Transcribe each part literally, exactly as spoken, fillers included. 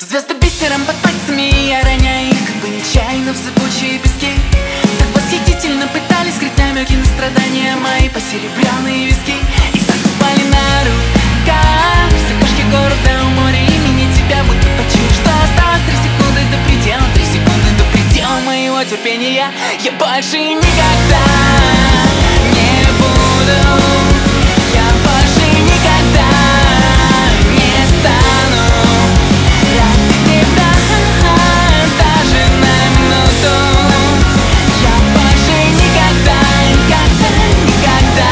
Звезды бисером под пальцами, я роняю их, как бы нечаянно в зыбучие пески. Так восхитительно пытались скрыть намеки на страдания мои посеребряные виски. И засыпали на руках все кошки города у моря имени тебя, будто почуял, что осталось три секунды до предела, три секунды до предела моего терпения. Я больше никогда не буду, я больше никогда не стану ради тебя даже на минуту. Я больше никогда, никогда, никогда.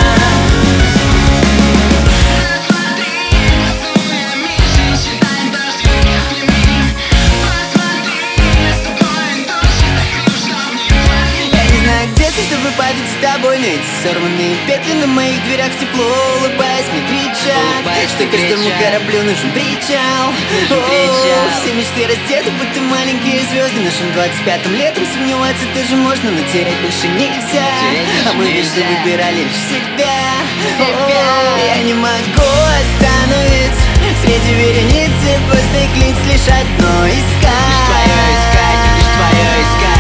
Посмотри на свой мир, считай дождь каплями. Посмотри на свой дождь, так уж нам не плохо. Я не знаю, где ты, чтобы падать с тобой, но эти сорванные петли на моих дверях тепло, улыбаясь, мне кричат, что каждому кораблю нужен причал. О, все мечты раздеты, будто маленькие звезды. Нашим двадцать пятым летом сомневаться тоже можно, но терять больше нельзя. А мы между выбирали лишь себя. О, я не могу остановиться среди вереницы пустых лиц, лишь одно искать. Лишь твое искать, лишь твое искать.